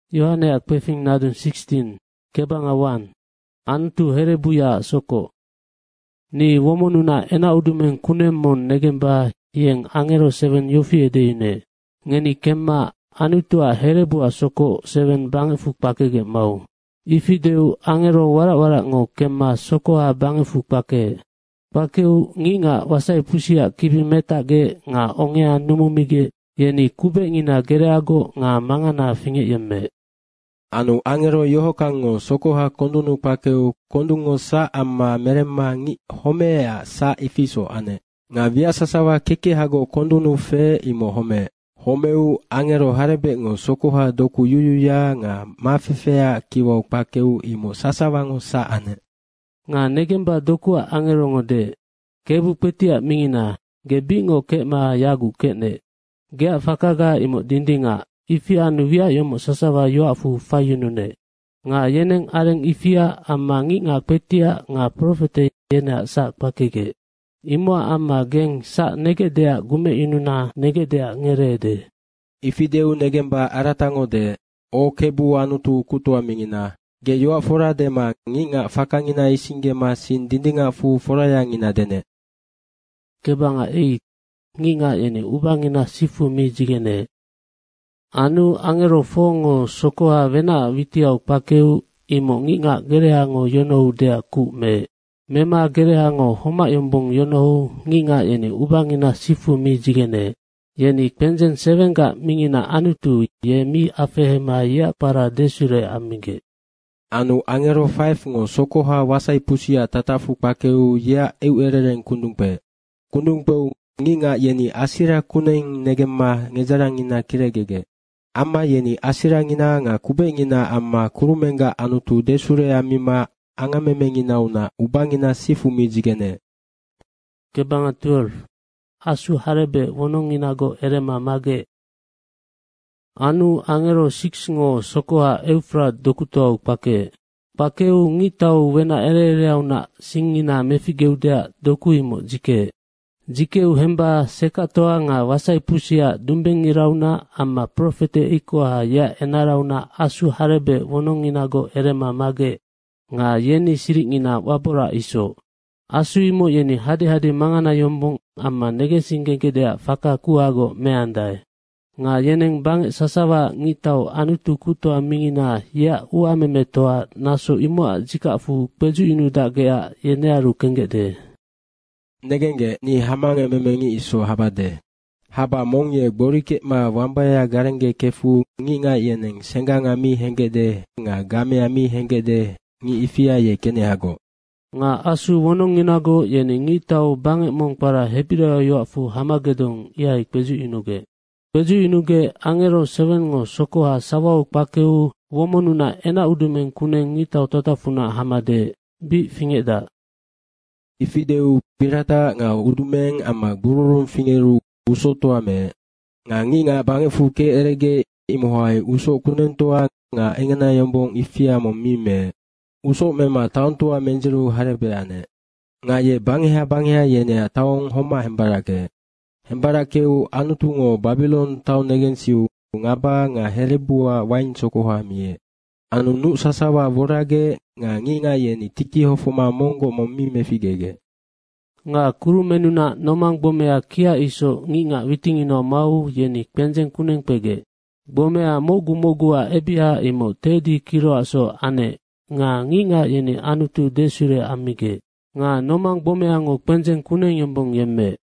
Yohane akpefing nadun 16, kebanga 1. Antu herebuya soko. Ni womonuna ena udumen kunemon negemba yeng angero 7 yofi edeine. Ngeni kemma anutua herebua soko 7 bangefuk pakege mau. Ifideu angero wara-wara ngo kemma sokoha bangefuk pake. Pakeu nginga wasai pusia kibi metage nga ongea numumige yeni kube ngina gereago nga mangana finge yemme. Anu angero yohokango sokoha kondunu pakeu kondungo sa amma merema ngi homea sa ifiso ane. Nga biasa sawa keke hago kondunu fe imo home. Homeu angero harebe ngo sokoha doku yuyuya nga mafefea kiwau pakeu imo sasawango sa ane. Nga negemba dokua angero ngode. Kebu petia mingina. Gebingo kema yagu kene. Gea fakaga imo dindinga. Ifia nuvia yomo sasawa yoafu fayunune. Nga yeneng areng ifia amma ngi nga petia nga profete yena sa pakege. Imua amma geng sa negedea gume inuna negedea ngerede. Ifideu negemba aratango de o kebu anutu kutua mingina. Ge yoa fora de ma ngi nga fakangina isinge ma sin dindinga fu fora yangina dene. Kebanga 8. Ngi nga yene ubangina sifu mi jigene. Anu angero fongo sokoha vena witiau pakeu imo ngi nga gerehango yonou dea ku me. Mema gerehango homa yombong yonou ngi nga yene ubangina sifu mi jigene. Yeni penjen 7 ga mingina anutu ye mi afehema ya para desure amige. Anu angero 5 ngo sokoha wasai pusia tatafu pakeu ya ereren kundungpe. Kundungpe ngi nga yeni asira kuning negemma ngejarangina kiregege. Amma yeni asirangina nga kubengina amma kurumenga anutu desure amima angamemengina una ubangina sifu mijigene. Kebanga 12. Asu harebe wononginago erema mage. Anu angero 6 ngo sokoha Eufrat dokutou pake. Pakeu ngitau wena erereauna singina mefigeudea dokuimo jike. Jikeu hemba sekatoa nga wasai pusia dumbengirauna amma profete ikoha ya enarauna asu harebe wononginago erema mage. Nga yeni sirikina wabora iso. Asu imo yeni hade-hade mangana yombong amma negesingegedea faka kuago meandai. Nga yeneng bange sasawa ngitau anutu kutoa mingina ya uameme toa naso imoa jikafu peju inuda gea yenearu kengede. Negenge ni hamange memengi iso habade. Haba mongye borike ma wambaya garenge kefu ngi nga yeneng senganga mi hengede nga game ami hengede ngi ifia ye kene hago. Nga asu wononginago yeni ngitau bange mong para hebira yoafu hamagedong iai peju inuge. Peju inuge angero 7 ngo sokoha sawau pakeu womonuna ena udumen kuneng ngitau totafuna hamade bi fingeda. Ifideu pirata nga udumeng ama bururun fingeru uso toa me. Nga ngi nga bange fuke erege imohai uso kunen toa nga engena yombong ifia momime. Uso mema taon toa menjeru harebe ane. Nga ye bangeha yene taong homa hembarake. Hembarakeu anutu ngo Babylon taon negensiu ngaba nga herebua wain sokoha mie. Anu nu sasawa vorage nga ngi nga yeni tiki hofuma mongo momime figege. Nga kurumenuna nomang bomea kia iso ngi nga witingino mau yeni penjeng kuneng pege. Bomea mogu-mogua ebia imo tedi kiro aso ane. Nga ngi nga yeni anutu desure amige. Nga nomang bomea ngo penjeng kuneng yombong yemme.